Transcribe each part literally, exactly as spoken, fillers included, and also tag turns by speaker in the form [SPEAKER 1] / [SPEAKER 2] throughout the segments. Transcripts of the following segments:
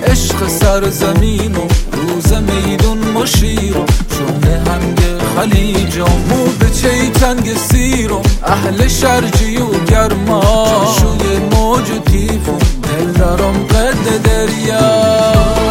[SPEAKER 1] عشق سرزمین و روز میدون مشیرم چون هنگ خلیجم مو به چی تنگ سیرم اهل شرجی و گرما شوی موج و تیفم دل دارم قد دریا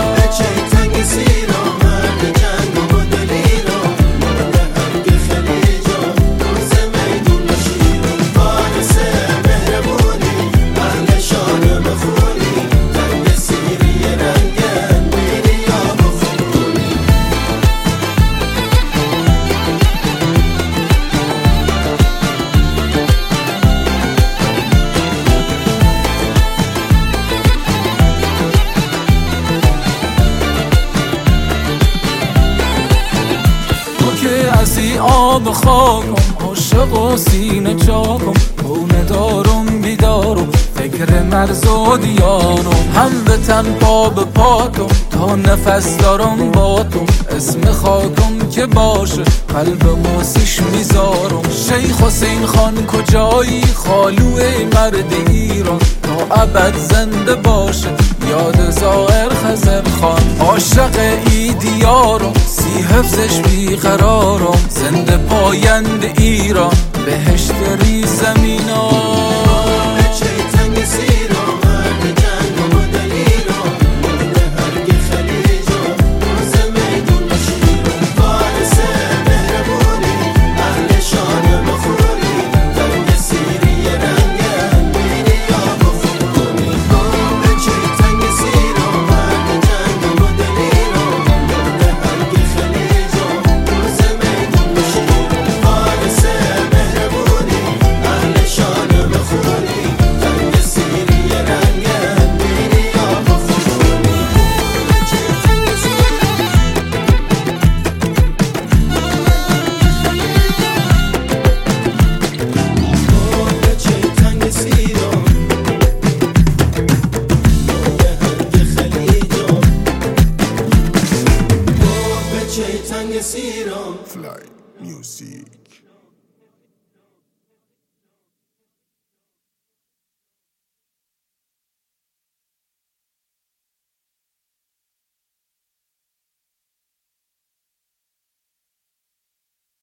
[SPEAKER 1] سی آب خاکم عاشق و سینه چاکم کونه دارم بیدارم فکر مرز و دیارم هم به تن پا به پاتم تا نفس دارم باتم اسم خاکم که باشه قلب موسیش میذارم شیخ حسین خان کجایی خالوه مرد ایران تا ابد زنده باشه یاد زائر خزر خان عاشق ای دیارم سی حفظش بیقرارم زنده پایند ایران بهشت ری زمینا